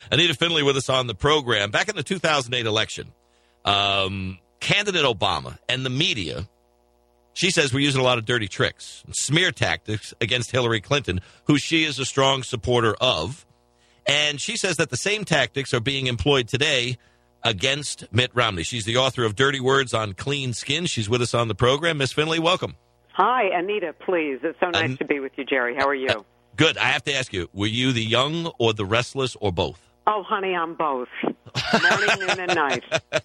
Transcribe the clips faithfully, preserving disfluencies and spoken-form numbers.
Anita Finley with us on the program. Back in the two thousand eight election, um, candidate Obama and the media, she says we're using a lot of dirty tricks, smear tactics against Hillary Clinton, who she is a strong supporter of. And she says that the same tactics are being employed today against Mitt Romney. She's the author of Dirty Words on Clean Skin. She's with us on the program. Miss Finley, welcome. Hi, Anita, please. It's so nice uh, to be with you, Jerry. How are you? Uh, good. I have to ask you, were you the young or the restless or both? Oh, honey, I'm both. Morning, noon, and night.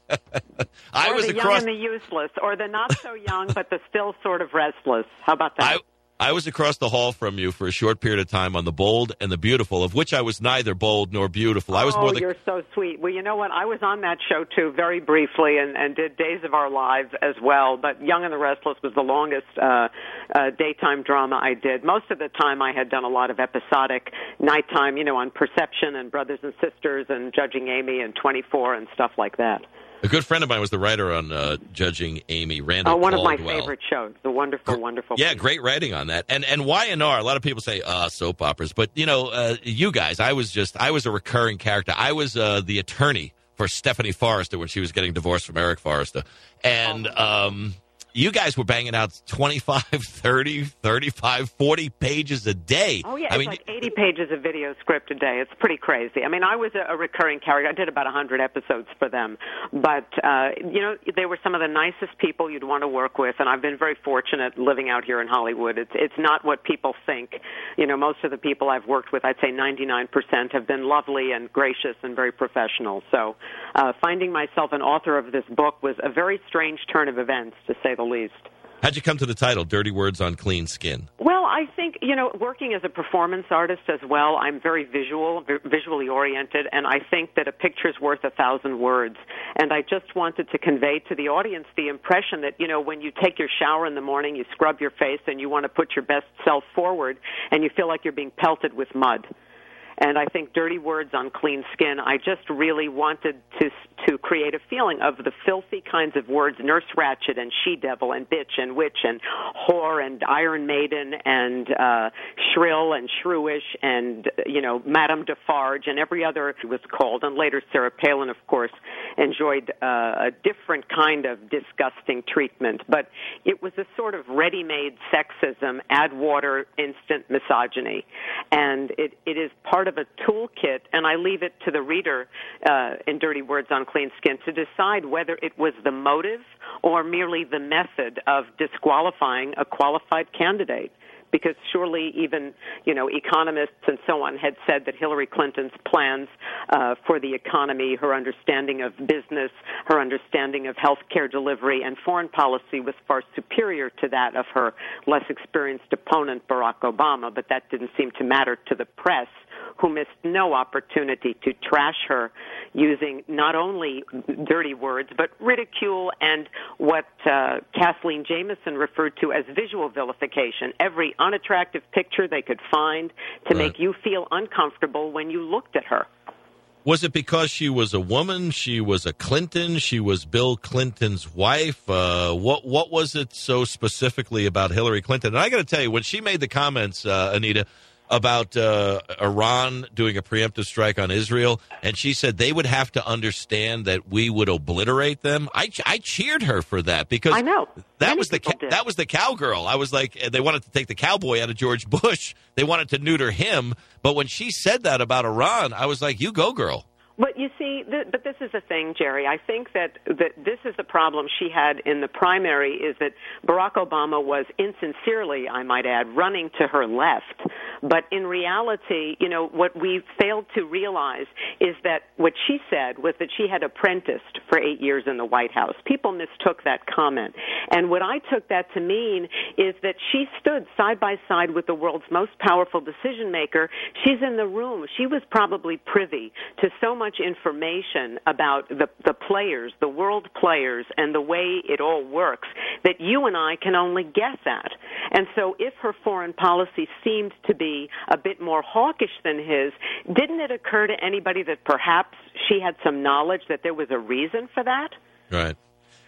I or was the across... young and the useless, or the not so young but the still sort of restless. How about that? I... I was across the hall from you for a short period of time on The Bold and the Beautiful, of which I was neither bold nor beautiful. I was oh, more the... you're so sweet. Well, you know what? I was on that show, too, very briefly, and, and did Days of Our Lives as well. But Young and the Restless was the longest uh, uh, daytime drama I did. Most of the time I had done a lot of episodic nighttime, you know, on Perception and Brothers and Sisters and Judging Amy and twenty-four and stuff like that. A good friend of mine was the writer on uh, Judging Amy, Randall Oh, one Caldwell. of my favorite shows. The wonderful, wonderful. Yeah, piece. Great writing on that. And and Y and R, a lot of people say, uh, soap operas. But, you know, uh, you guys, I was just, I was a recurring character. I was uh, the attorney for Stephanie Forrester when she was getting divorced from Eric Forrester. And oh. um, you guys were banging out twenty-five, thirty, thirty-five, forty pages a day. Oh, yeah, I it's mean, like eighty pages of video script a day. It's pretty crazy. I mean, I was a, a recurring character. I did about one hundred episodes for them. But, uh, you know, they were some of the nicest people you'd want to work with, and I've been very fortunate living out here in Hollywood. It's, it's not what people think. You know, most of the people I've worked with, I'd say ninety-nine percent, have been lovely and gracious and very professional. So uh, finding myself an author of this book was a very strange turn of events, to say the least. How'd you come to the title, Dirty Words on Clean Skin? Well, I think, you know, working as a performance artist as well, I'm very visual, visually oriented, and I think that a picture's worth a thousand words. And I just wanted to convey to the audience the impression that, you know, when you take your shower in the morning, you scrub your face, and you want to put your best self forward, and you feel like you're being pelted with mud. And I think Dirty Words on Clean Skin, I just really wanted to to create a feeling of the filthy kinds of words, Nurse Ratched and she-devil and bitch and witch and whore and Iron Maiden and uh, shrill and shrewish and, you know, Madame Defarge and every other it was called. And later Sarah Palin, of course, enjoyed uh, a different kind of disgusting treatment. But it was a sort of ready-made sexism, add water, instant misogyny. And it, it is part of a toolkit, and I leave it to the reader uh, in Dirty Words on Clean Skin to decide whether it was the motive or merely the method of disqualifying a qualified candidate. Because surely even, you know, economists and so on had said that Hillary Clinton's plans uh, for the economy, her understanding of business, her understanding of health care delivery and foreign policy was far superior to that of her less experienced opponent, Barack Obama. But that didn't seem to matter to the press, who missed no opportunity to trash her using not only dirty words, but ridicule and what uh, Kathleen Jamison referred to as visual vilification. Every unattractive picture they could find to right. make you feel uncomfortable when you looked at her. Was it because she was a woman? She was a Clinton? She was Bill Clinton's wife? Uh, what what was it so specifically about Hillary Clinton? And I got to tell you, when she made the comments, uh, Anita, about uh, Iran doing a preemptive strike on Israel, and she said they would have to understand that we would obliterate them. I, I cheered her for that because I know that Many was the did. that was the cowgirl. I was like, they wanted to take the cowboy out of George Bush. They wanted to neuter him. But when she said that about Iran, I was like, you go, girl. But you see, th- but this is the thing, Jerry. I think that, that this is the problem she had in the primary is that Barack Obama was insincerely, I might add, running to her left. But in reality, you know, what we failed to realize is that what she said was that she had apprenticed for eight years in the White House. People mistook that comment. And what I took that to mean is that she stood side by side with the world's most powerful decision maker. She's in the room. She was probably privy to so much information about the, the players, the world players, and the way it all works that you and I can only guess at. And so if her foreign policy seemed to be a bit more hawkish than his, didn't it occur to anybody that perhaps she had some knowledge that there was a reason for that? Right.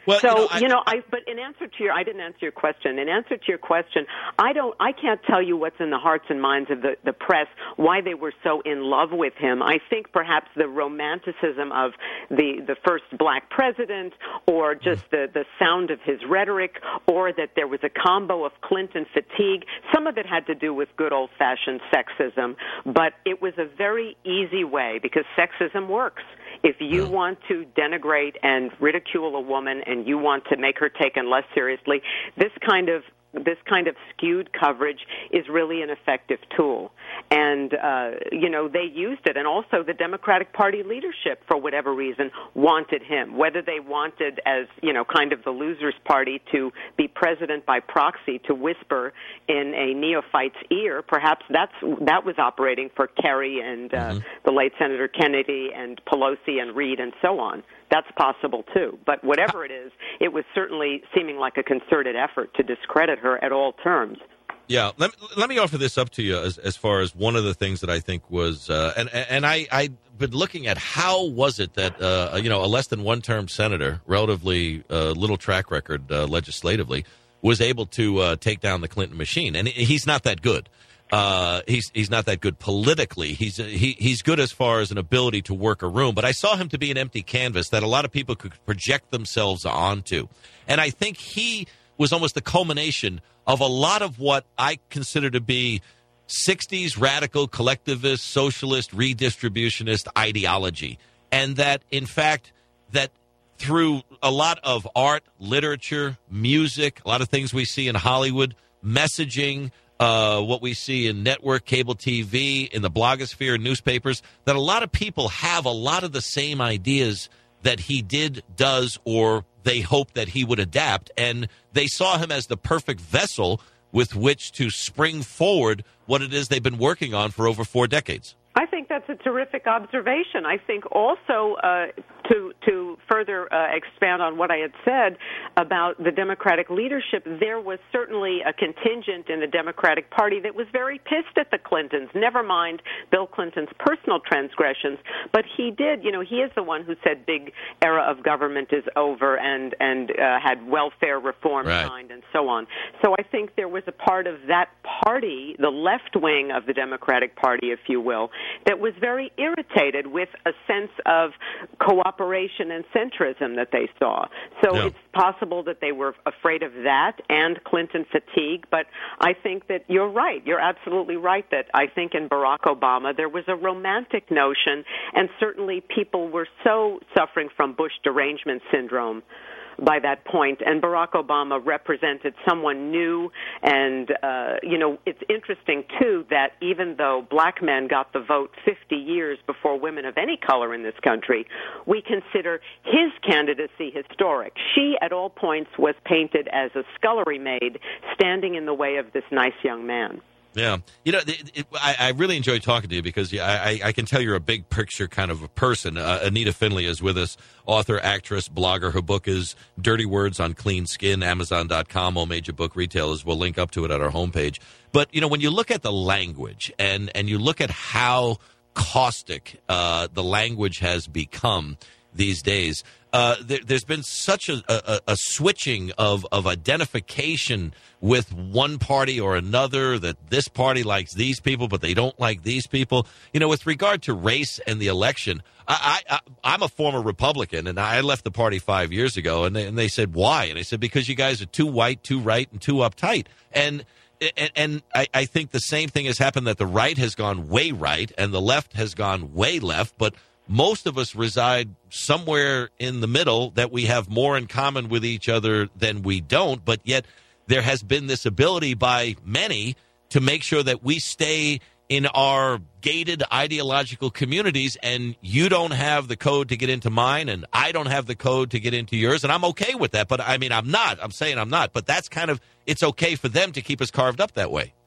Well, so you know, I, you know, I but in answer to your, I didn't answer your question. In answer to your question, I don't, I can't tell you what's in the hearts and minds of the the press, why they were so in love with him. I think perhaps the romanticism of the the first black president, or just the the sound of his rhetoric, or that there was a combo of Clinton fatigue. Some of it had to do with good old fashioned sexism, but it was a very easy way, because sexism works. If you want to denigrate and ridicule a woman and you want to make her taken less seriously, this kind of this kind of skewed coverage is really an effective tool. And, uh, you know, they used it. And also the Democratic Party leadership, for whatever reason, wanted him. Whether they wanted, as, you know, kind of the losers' party, to be president by proxy, to whisper in a neophyte's ear, perhaps that's that was operating for Kerry and uh, mm-hmm. the late Senator Kennedy and Pelosi and Reid and so on. That's possible, too. But whatever it is, it was certainly seeming like a concerted effort to discredit her at all terms. Yeah, let me, let me offer this up to you as, as far as one of the things that I think was, uh, and and I, I've been looking at how was it that, uh, you know, a less than one-term senator, relatively uh, little track record uh, legislatively, was able to uh, take down the Clinton machine. And he's not that good. Uh, he's he's not that good politically. He's he he's good as far as an ability to work a room. But I saw him to be an empty canvas that a lot of people could project themselves onto. And I think he was almost the culmination of a lot of what I consider to be sixties radical collectivist, socialist, redistributionist ideology. And that, in fact, that through a lot of art, literature, music, a lot of things we see in Hollywood, messaging, Uh, what we see in network, cable T V, in the blogosphere, newspapers, that a lot of people have a lot of the same ideas that he did, does, or they hope that he would adapt. And they saw him as the perfect vessel with which to spring forward what it is they've been working on for over four decades. I think that's a terrific observation. I think also uh, to to further uh, expand on what I had said about the Democratic leadership, there was certainly a contingent in the Democratic Party that was very pissed at the Clintons, never mind Bill Clinton's personal transgressions. But he did, you know, he is the one who said big era of government is over and, and uh, had welfare reform right. signed and so on. So I think there was a part of that party, the left wing of the Democratic Party, if you will, that was very irritated with a sense of cooperation and centrism that they saw. So yeah. It's possible that they were afraid of that and Clinton fatigue, but I think that you're right. You're absolutely right that I think in Barack Obama there was a romantic notion, and certainly people were so suffering from Bush derangement syndrome by that point, and Barack Obama represented someone new. And, uh, you know, it's interesting, too, that even though black men got the vote fifty years before women of any color in this country, we consider his candidacy historic. She, at all points, was painted as a scullery maid standing in the way of this nice young man. Yeah. You know, it, it, I, I really enjoy talking to you because yeah, I, I can tell you're a big picture kind of a person. Uh, Anita Finley is with us, author, actress, blogger. Her book is Dirty Words on Clean Skin, Amazon dot com. All major book retailers will link up to it at our homepage. But, you know, when you look at the language and, and you look at how caustic uh, the language has become these days, uh, there, there's been such a, a, a switching of, of identification with one party or another, that this party likes these people, but they don't like these people. You know, with regard to race and the election, I, I, I'm a former Republican, and I left the party five years ago, and they, and they said, why? And I said, because you guys are too white, too right, and too uptight. And And, and I, I think the same thing has happened, that the right has gone way right and the left has gone way left, but most of us reside somewhere in the middle, that we have more in common with each other than we don't, but yet there has been this ability by many to make sure that we stay in our gated ideological communities, and you don't have the code to get into mine, and I don't have the code to get into yours, and I'm okay with that. But, I mean, I'm not. I'm saying I'm not. But that's kind of, it's okay for them to keep us carved up that way.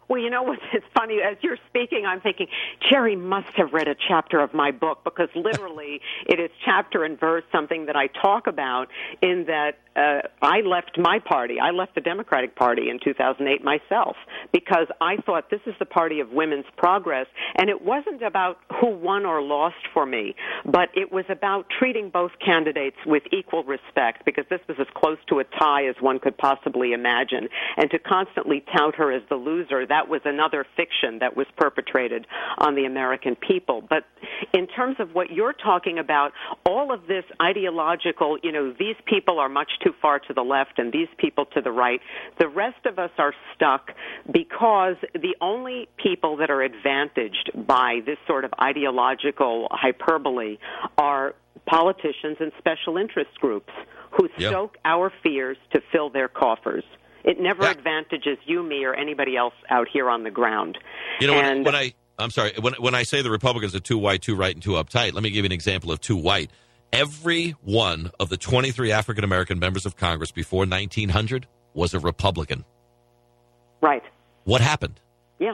Well, you know what? It's funny. As you're speaking, I'm thinking, Jerry must have read a chapter of my book, because literally it is chapter and verse, something that I talk about, in that uh, I left my party. I left the Democratic Party in two thousand eight myself, because I thought this is the party of women's progress. And it wasn't about who won or lost for me, but it was about treating both candidates with equal respect, because this was as close to a tie as one could possibly imagine. And to constantly tout her as the loser, that was another fiction that was perpetrated on the American people. But in terms of what you're talking about, all of this ideological, you know, these people are much too far to the left and these people to the right, the rest of us are stuck because the only people that are advantaged by this sort of ideological hyperbole are politicians and special interest groups who yep. stoke our fears to fill their coffers. It never yeah. advantages you, me, or anybody else out here on the ground. You know, and, when, when I, I'm sorry, when, when I say the Republicans are too white, too right, and too uptight, let me give you an example of too white. Every one of the twenty-three African-American members of Congress before nineteen hundred was a Republican. Right. What happened? Yeah.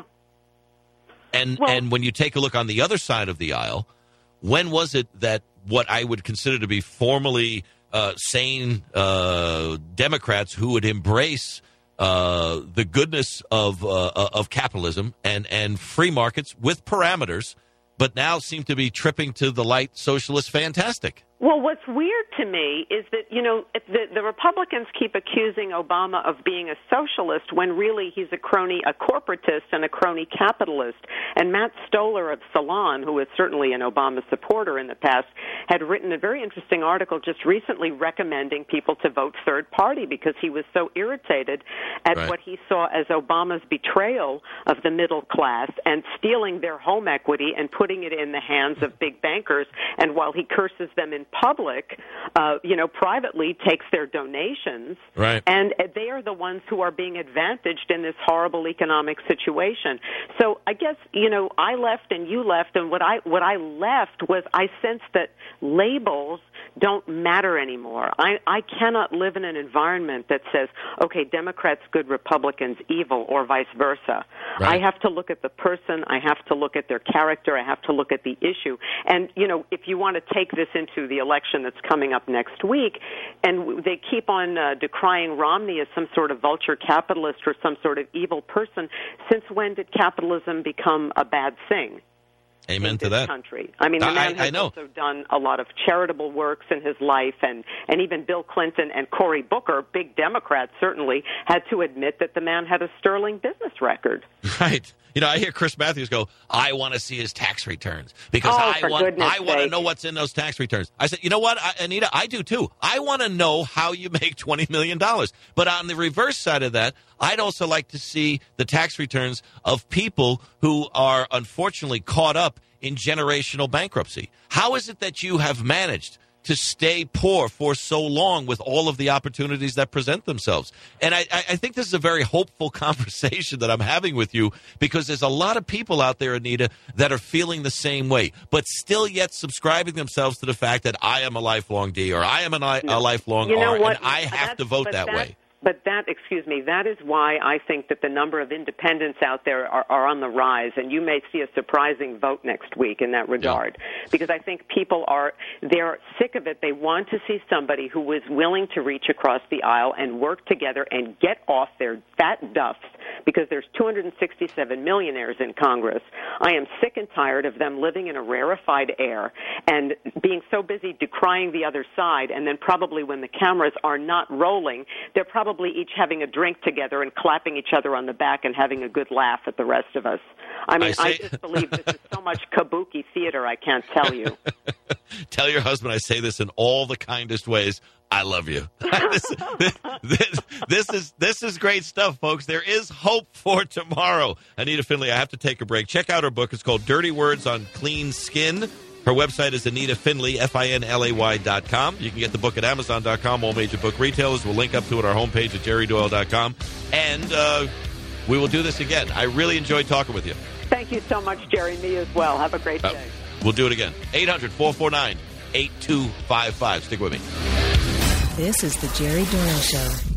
And well, and when you take a look on the other side of the aisle, when was it that what I would consider to be formally uh, sane uh, Democrats who would embrace uh, the goodness of uh, of capitalism and, and free markets with parameters, but now seem to be tripping to the light socialist fantastic? Well, what's weird to me is that, you know, the, the Republicans keep accusing Obama of being a socialist when really he's a crony, a corporatist and a crony capitalist. And Matt Stoller of Salon, who is certainly an Obama supporter in the past, had written a very interesting article just recently recommending people to vote third party because he was so irritated at right. what he saw as Obama's betrayal of the middle class and stealing their home equity and putting it in the hands of big bankers. And while he curses them in public, uh, you know, privately takes their donations, right. and they are the ones who are being advantaged in this horrible economic situation. So I guess, you know, I left and you left, and what I what I left was I sensed that labels don't matter anymore. I, I cannot live in an environment that says, okay, Democrats good, Republicans evil, or vice versa. Right. I have to look at the person, I have to look at their character, I have to look at the issue. And, you know, if you want to take this into the election that's coming up next week, and they keep on uh, decrying Romney as some sort of vulture capitalist or some sort of evil person, since when did capitalism become a bad thing? Amen in to this that. Country. I mean, the I, man has I know. also done a lot of charitable works in his life, and, and even Bill Clinton and Cory Booker, big Democrats certainly, had to admit that the man had a sterling business record. Right. You know, I hear Chris Matthews go, I want to see his tax returns because oh, I for want goodness I want to sake. know what's in those tax returns. I said, you know what, I, Anita, I do too. I want to know how you make twenty million dollars. But on the reverse side of that, I'd also like to see the tax returns of people who are unfortunately caught up in generational bankruptcy. How is it that you have managed to stay poor for so long with all of the opportunities that present themselves? And I, I think this is a very hopeful conversation that I'm having with you, because there's a lot of people out there, Anita, that are feeling the same way, but still yet subscribing themselves to the fact that I am a lifelong D or I am an, a lifelong you know R, what? and I have That's, to vote that, that way. But that, excuse me, that is why I think that the number of independents out there are, are on the rise, and you may see a surprising vote next week in that regard. Yeah. Because I think people are, they're sick of it. They want to see somebody who is willing to reach across the aisle and work together and get off their fat duffs, because there's two hundred sixty-seven millionaires in Congress. I am sick and tired of them living in a rarefied air and being so busy decrying the other side, and then probably when the cameras are not rolling, they're probably each having a drink together and clapping each other on the back and having a good laugh at the rest of us. I mean, I, say- I just believe this is so much kabuki theater, I can't tell you. Tell your husband I say this in all the kindest ways. I love you. this, this, this, this is this is great stuff, folks. There is hope for tomorrow. Anita Finley, I have to take a break. Check out her book. It's called Dirty Words on Clean Skin. Her website is Anita Finley, F I N L A Y dot com. You can get the book at Amazon dot com. All major book retailers will link up to it on our homepage at Jerry Doyle dot com. And uh, we will do this again. I really enjoyed talking with you. Thank you so much, Jerry. Me as well. Have a great day. Uh, we'll do it again. eight hundred, four four nine, eight two five five. Stick with me. This is the Jerry Doyle Show.